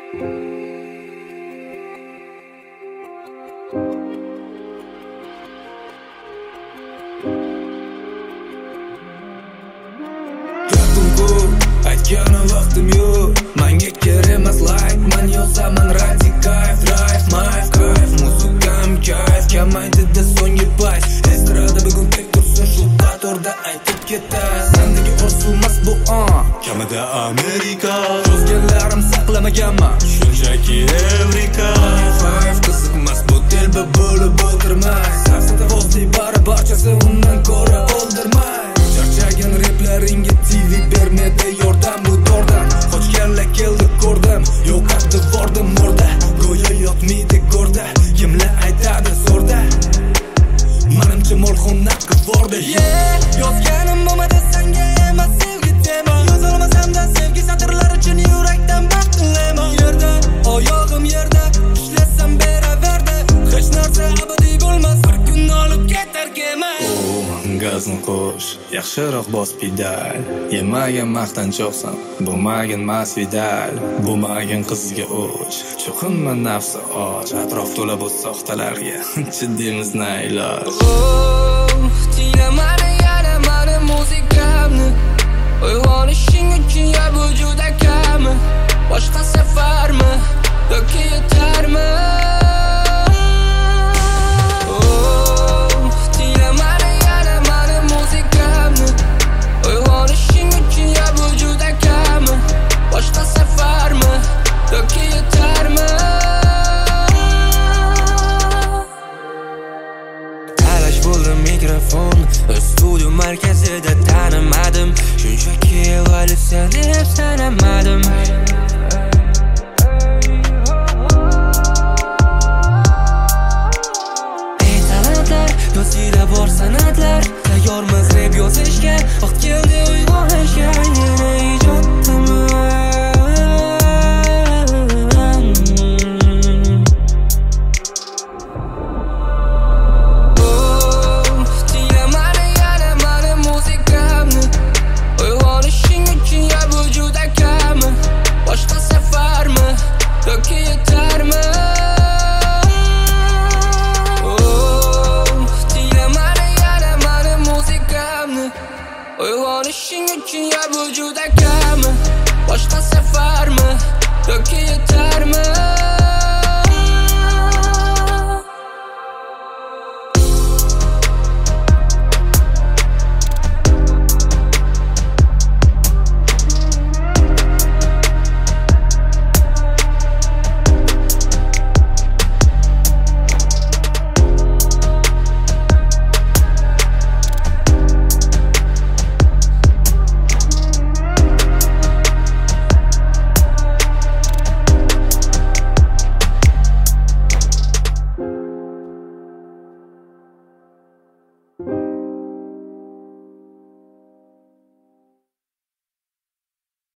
Aytgani vaqtim yo'q, menga kerak emas like, men yozaman radikal drive, my kayf, muzikam kayf, kamaydi-da so'nggi payt. Estrada bugun tek tursin, shu qatorda aytib ketar. Sendagi orzumas bu kamida Amerika. Cho'zganlarim saqlamaganman, shunchaki Evrika. Five qiziqmas bu telba bo'lib o'tirmay, safsata vosli bari barchasi undan ko'ra o'ldirmay. Charchagan replaringga TV bermadi yordam bu dordan. Qochganlar keldi ko'rdim, yo'qotdi vordim murda. Go'yo yotmaydi go'rda, kimlar aytadi zo'rda. Menimcha molxona qivordi. Yozganim bo'lmadi senga emas sevgi tema. Yozolmasam-da sevgi satrlar uchun yurakdan baxt tilayman. Yerda oyog'im yerda, ishlasam beraverdi. Hech narsa abadiy bo'lmas, bir kun olib ketar kema. Gazni qo'sh, yaxshiroq bos pedal. Yemagan maqtanchoqsan, bo'lmagan masvidal. Bo'lmagan qizga o'ch, cho'qinma nafsi och. Atrof to'la bu soxtalarga, jiddiymiz na iloj. Tinglamani yana mani muzikamni. Uyg'onishing uchun ya bu juda kam. Boshqasi